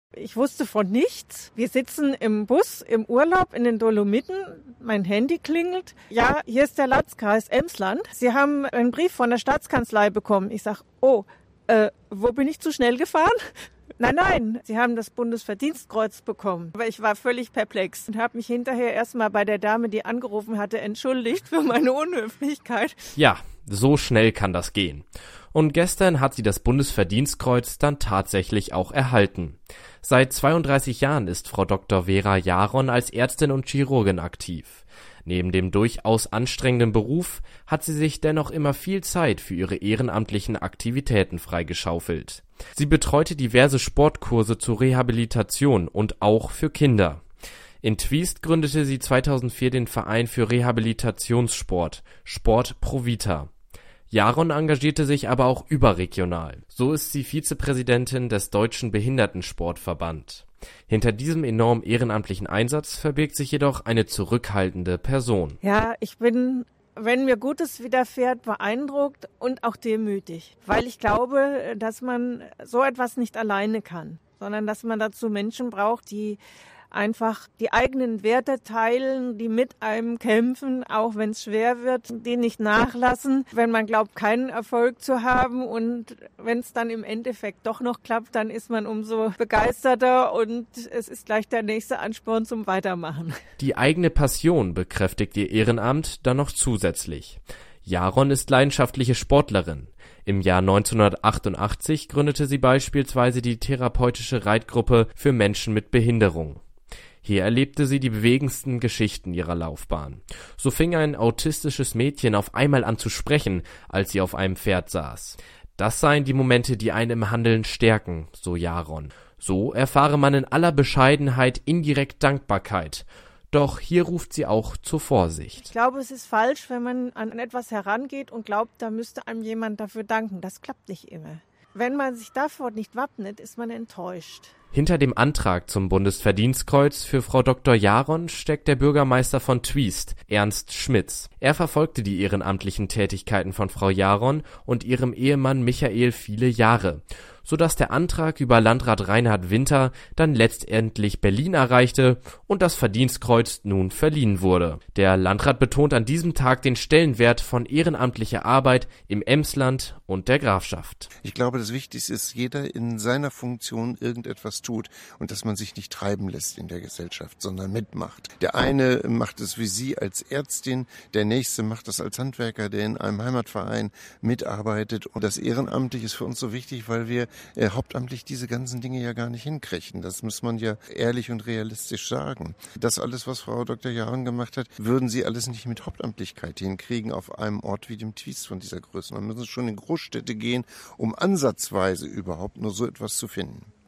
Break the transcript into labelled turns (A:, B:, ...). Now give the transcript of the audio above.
A: Ich wusste von nichts. Wir sitzen im Bus im Urlaub in den Dolomiten. Mein Handy klingelt. Ja, hier ist der Landkreis Emsland. Sie haben einen Brief von der Staatskanzlei bekommen. Ich sage, wo bin ich zu schnell gefahren? Nein, Sie haben das Bundesverdienstkreuz bekommen. Aber ich war völlig perplex und habe mich hinterher erstmal bei der Dame, die angerufen hatte, entschuldigt für meine Unhöflichkeit.
B: Ja, so schnell kann das gehen. Und gestern hat sie das Bundesverdienstkreuz dann tatsächlich auch erhalten. Seit 32 Jahren ist Frau Dr. Vera Jaron als Ärztin und Chirurgin aktiv. Neben dem durchaus anstrengenden Beruf hat sie sich dennoch immer viel Zeit für ihre ehrenamtlichen Aktivitäten freigeschaufelt. Sie betreute diverse Sportkurse zur Rehabilitation und auch für Kinder. In Twiest gründete sie 2004 den Verein für Rehabilitationssport, Sport Pro Vita. Jaron engagierte sich aber auch überregional. So ist sie Vizepräsidentin des Deutschen Behindertensportverband. Hinter diesem enormen ehrenamtlichen Einsatz verbirgt sich jedoch eine zurückhaltende Person.
A: Ja, ich bin, wenn mir Gutes widerfährt, beeindruckt und auch demütig, weil ich glaube, dass man so etwas nicht alleine kann, sondern dass man dazu Menschen braucht, die einfach die eigenen Werte teilen, die mit einem kämpfen, auch wenn es schwer wird, die nicht nachlassen, wenn man glaubt, keinen Erfolg zu haben, und wenn es dann im Endeffekt doch noch klappt, dann ist man umso begeisterter und es ist gleich der nächste Ansporn zum Weitermachen.
B: Die eigene Passion bekräftigt ihr Ehrenamt dann noch zusätzlich. Jaron ist leidenschaftliche Sportlerin. Im Jahr 1988 gründete sie beispielsweise die therapeutische Reitgruppe für Menschen mit Behinderung. Hier erlebte sie die bewegendsten Geschichten ihrer Laufbahn. So fing ein autistisches Mädchen auf einmal an zu sprechen, als sie auf einem Pferd saß. Das seien die Momente, die einen im Handeln stärken, so Jaron. So erfahre man in aller Bescheidenheit indirekt Dankbarkeit. Doch hier ruft sie auch zur Vorsicht.
A: Ich glaube, es ist falsch, wenn man an etwas herangeht und glaubt, da müsste einem jemand dafür danken. Das klappt nicht immer. Wenn man sich davor nicht wappnet, ist man enttäuscht.
B: Hinter dem Antrag zum Bundesverdienstkreuz für Frau Dr. Jaron steckt der Bürgermeister von Twiest, Ernst Schmitz. Er verfolgte die ehrenamtlichen Tätigkeiten von Frau Jaron und ihrem Ehemann Michael viele Jahre, sodass der Antrag über Landrat Reinhard Winter dann letztendlich Berlin erreichte und das Verdienstkreuz nun verliehen wurde. Der Landrat betont an diesem Tag den Stellenwert von ehrenamtlicher Arbeit im Emsland und der Grafschaft.
C: Ich glaube, das Wichtigste ist, jeder in seiner Funktion irgendetwas tut und dass man sich nicht treiben lässt in der Gesellschaft, sondern mitmacht. Der eine macht es wie Sie als Ärztin, der nächste macht es als Handwerker, der in einem Heimatverein mitarbeitet. Und das Ehrenamtliche ist für uns so wichtig, weil wir hauptamtlich diese ganzen Dinge ja gar nicht hinkriegen. Das muss man ja ehrlich und realistisch sagen. Das alles, was Frau Dr. Jaron gemacht hat, würden Sie alles nicht mit Hauptamtlichkeit hinkriegen auf einem Ort wie dem Twiest von dieser Größe. Man muss schon in Großstädte gehen, um ansatzweise überhaupt nur so etwas zu finden.